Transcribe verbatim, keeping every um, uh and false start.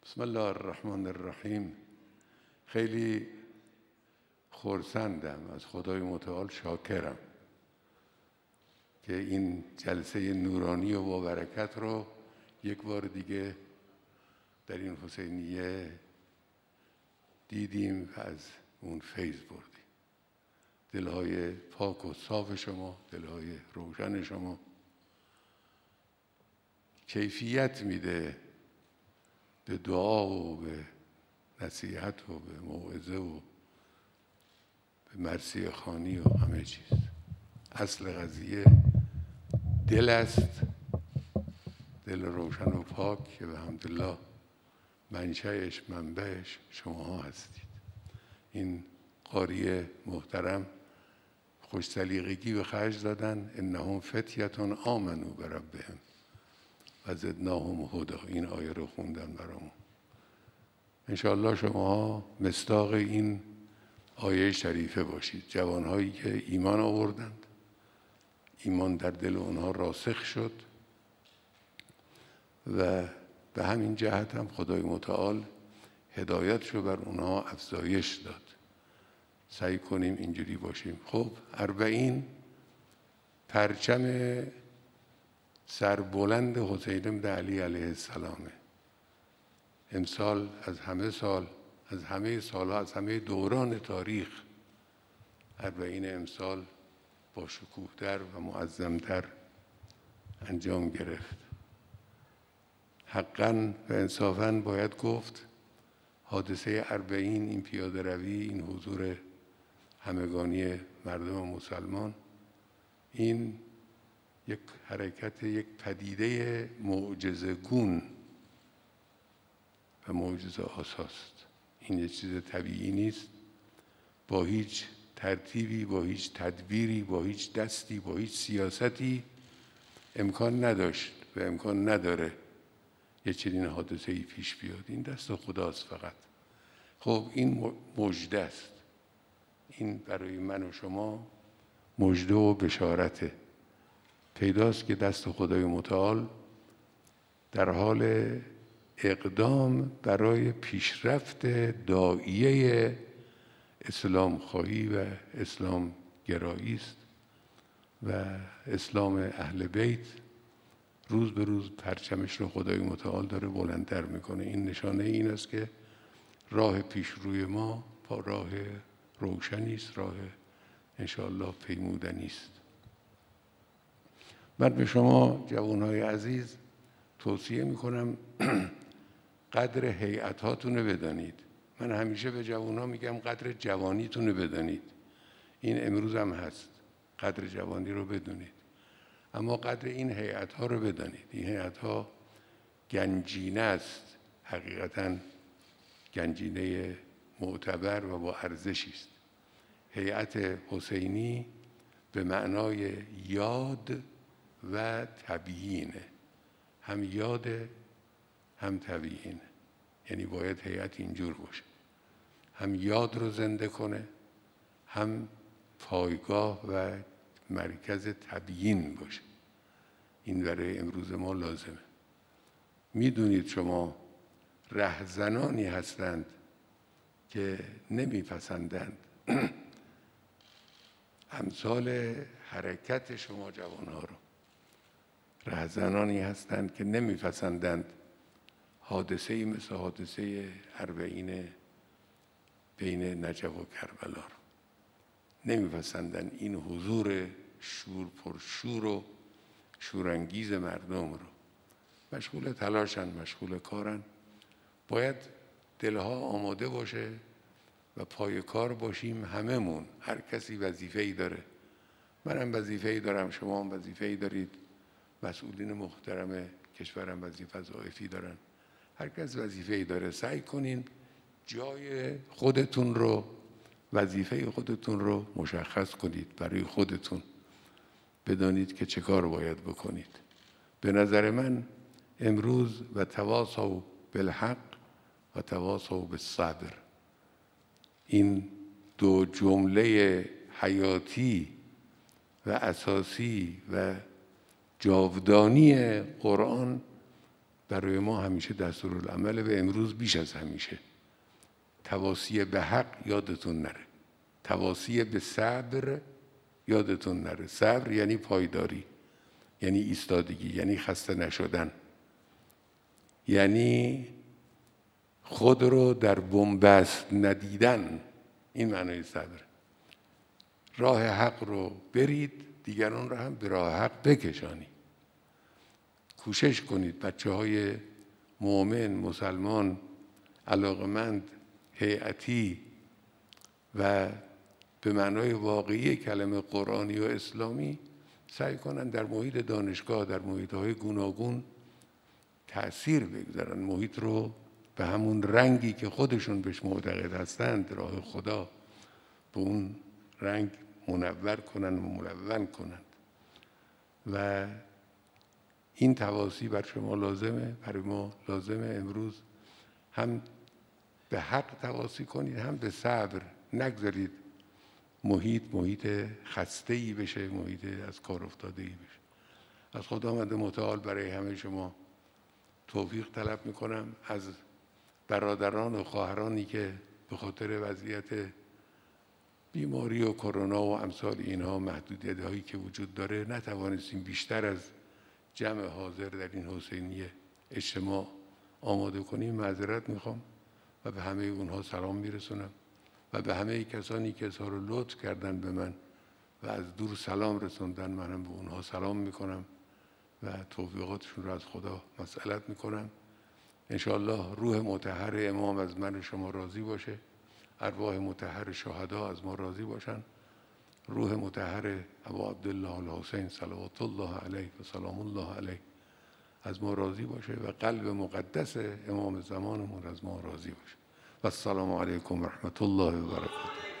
بسم الله الرحمن الرحیم. خیلی خرسندم، از خدای متعال شاکرم که این جلسه نورانی و با برکت رو یک بار دیگه در این حسینیه دیدیم و از اون فیض بردیم. دلهای پاک و صاف شما، دلهای روشن شما کیفیت میده به دعا و به نصیحت و به موعظه و به مرثیه خوانی و همه چیز. اصل قضیه دل است، دل روشن و پاک که به حمدالله منشأش منبعش شماها هستید. این قاری محترم خوش سلیقگی به خرج دادن، انهم فتیة آمنوا بربهم و زدناهم هدی. این آیه رو خوندن برامون. انشاءالله شماها مصداق این آیه شریفه باشید. جوانهایی که ایمان آوردند، ایمان در دل اونها راسخ شد و به همین جهت هم خدای متعال هدایتش رو بر اونها افزایش داد. سعی کنیم اینجوری باشیم. خب اربعین پرچم سربلند حسین بن علی علیه السلامه. امسال از همه سال، از همه سالها، از همه دوران تاریخ اربعین امسال با شکوه‌تر و معظم‌تر انجام گرفت. حقاً و انصافاً باید گفت حادثه اربعین، این پیاده روی، این حضور همگانی مردم مسلمان، این یک حرکت، یک پدیده معجزه‌گون و معجزه آساست. این یک چیز طبیعی نیست. با هیچ ترتیبی، با هیچ تدبیری، با هیچ دستی، با هیچ سیاستی امکان نداشت و امکان نداره یک چنین حادثه‌ای پیش بیاد. این دست خداست فقط. خب این مژده است. این برای من و شما مژده و بشارته. پیداست که دست خدای متعال در حال اقدام برای پیشرفت داعیه اسلام خواهی و اسلام گرایی است و اسلام اهل بیت روز به روز پرچمش رو خدای متعال داره بلندتر میکنه. این نشانه این است که راه پیش روی ما با راه روشنی است، راه انشاءالله پیمودنی است. من به شما جوانهای عزیز توصیه میکنم قدر هیئت‌هاتون رو بدانید. من همیشه به جوانها میگم قدر جوانیتون رو بدانید. این امروز هم هست. قدر جوانی رو بدونید. اما قدر این هیئت‌ها رو بدانید. این هیئت‌ها گنجینه است. حقیقتاً گنجینه معتبر و با ارزشی است. هیئت حسینی به معنای یاد و تبیینه. هم یاده هم تبیینه. یعنی باید هیئت اینجور باشه، هم یاد رو زنده کنه، هم پایگاه و مرکز تبیین باشه. این برای امروز ما لازمه. میدونید شما رهزنانی هستند که نمیپسندند امثال حرکت شما جوانها رو. رهزنانی هستند که نمیپسندند حادثه‌ای مثل حادثه اربعین بین نجف و کربلا رو. نمیپسندند این حضور شور پرشور و شورانگیز مردم رو. مشغول تلاشن، مشغول کارن. باید دلها آماده باشه و پای کار باشیم هممون. هر کسی وظیفه‌ای داره. منم وظیفه‌ای دارم، شما هم وظیفه‌ای دارید، مسئولین محترم کشورم وظیفه وظایفی دارن. هر کس وظیفه‌ای داره. سعی کنین جای خودتون رو، وظیفه خودتون رو مشخص کنید برای خودتون. بدانید که چه کار باید بکنید. به نظر من امروز و تواصوا بالحق و تواصوا بالصبر، این دو جمله حیاتی و اساسی و جاودانی قرآن برای ما همیشه دستورالعمله و امروز بیش از همیشه. تواصی به حق یادتون نره، تواصی به صبر یادتون نره. صبر یعنی پایداری، یعنی ایستادگی، یعنی خسته نشدن، یعنی خود رو در بنبست ندیدن. این معنای صبر. راه حق رو برید، دیگران رو هم به راه حق بکشانید. کوشش کنید بچه های مؤمن، مسلمان، علاقمند، هیئتی و به معنای واقعی کلمه قرآنی و اسلامی سعی کنند در محیط دانشگاه، در محیط‌های گوناگون تأثیر بگذارن، محیط رو به همون رنگی که خودشون بهش معتقد هستند، راه خدا، به اون رنگ منور کنن و ملون کنند. و این تواصی بر شما لازمه، برای ما لازمه امروز هم به حق تواصی کنید، هم به صبر. نگذارید محیط محیط خسته‌ای بشه، محیط از کار افتاده‌ای بشه. از خداوند متعال برای همه شما توفیق طلب میکنم. از برادران و خواهرانی که به خاطر وضعیت بیماری و کرونا و امثال اینها، محدودیت هایی که وجود داره، نتوانستیم بیشتر از جمع حاضر در این حسینیه اجتماع آماده کنیم، معذرت میخوام و به همه اونها سلام میرسونم و به همه کسانی که اظهار لطف کردن به من و از دور سلام رسوندن، منم به اونها سلام میکنم و توفیقاتشون رو از خدا مسئلت میکنم. انشاءالله روح مطهر امام از من و شما راضی باشه، ارواح مطهر شهدا از ما راضی باشن، روح مطهر ابو عبدالله الحسین صلوات الله علیه و سلام الله علیه از ما راضی باشه و قلب مقدس امام زمانمون از ما راضی باشه. و السلام علیکم و رحمت الله و برکاته.